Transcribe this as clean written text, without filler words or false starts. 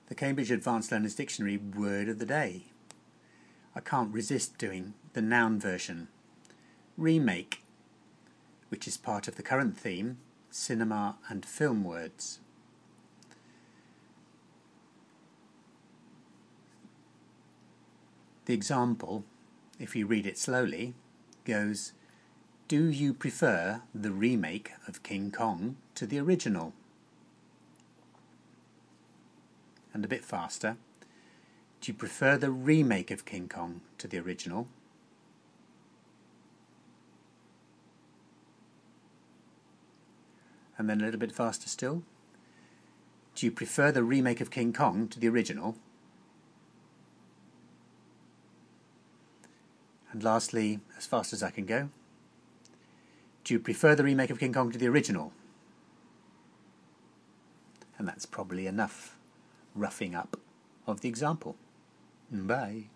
The Cambridge Advanced Learners Dictionary word of the day. I can't resist doing the noun version. Remake, which is part of the current theme, cinema and film words. The example, if you read it slowly, goes, do you prefer the remake of King Kong to the original? And a bit faster, do you prefer the remake of King Kong to the original? And then a little bit faster still, do you prefer the remake of King Kong to the original? And lastly, as fast as I can go, do you prefer the remake of King Kong to the original? And that's probably enough roughing up of the example. Bye.